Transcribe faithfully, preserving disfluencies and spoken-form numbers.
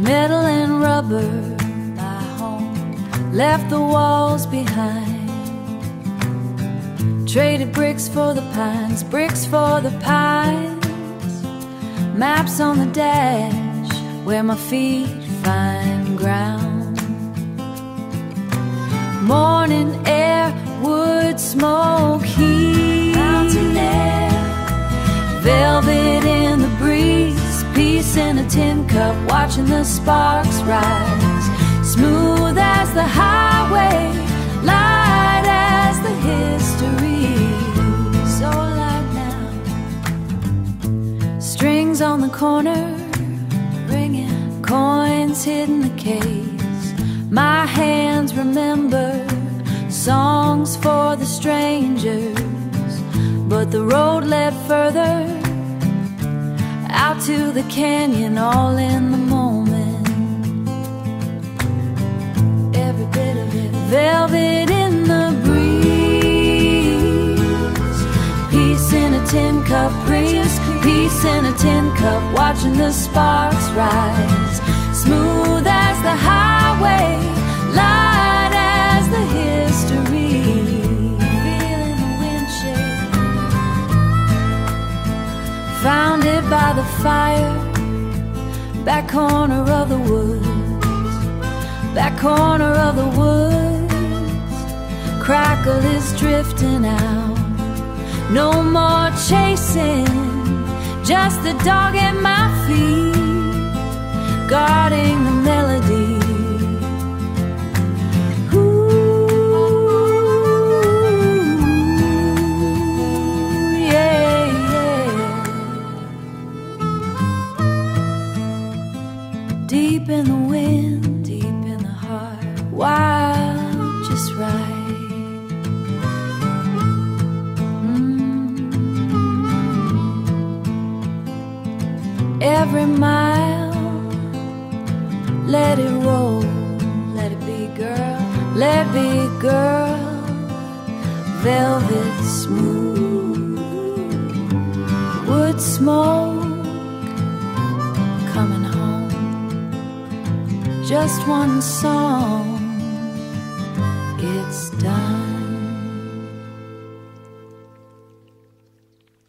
Metal and rubber, my home, left the walls behind. Traded bricks for the pines, bricks for the pines. Maps on the dash, where my feet find ground. Morning air, wood smoke, heat, mountain air, velvet in the breeze, peace in a tin cup, watching the sparks rise. Smooth as the highway, light as the history, so light now. Strings on the corner, ringing, coins hidden the case. My hands remember songs for the strangers, but the road led further out to the canyon, all in the moment. Every bit of it, velvet in the breeze, peace in a tin cup, breeze, peace in a tin cup, watching the sparks rise. Smooth as the highway, light as the history, feeling the windshield. Found it by the fire, back corner of the woods, back corner of the woods. Crackle is drifting out, no more chasing, just the dog at my feet, guarding the melody. Deep in the wind, deep in the heart, wild, just right. Mm. Every mile, let it roll, let it be, girl, let it be, girl, velvet smooth, wood smoke, coming home. Just one song, it's done.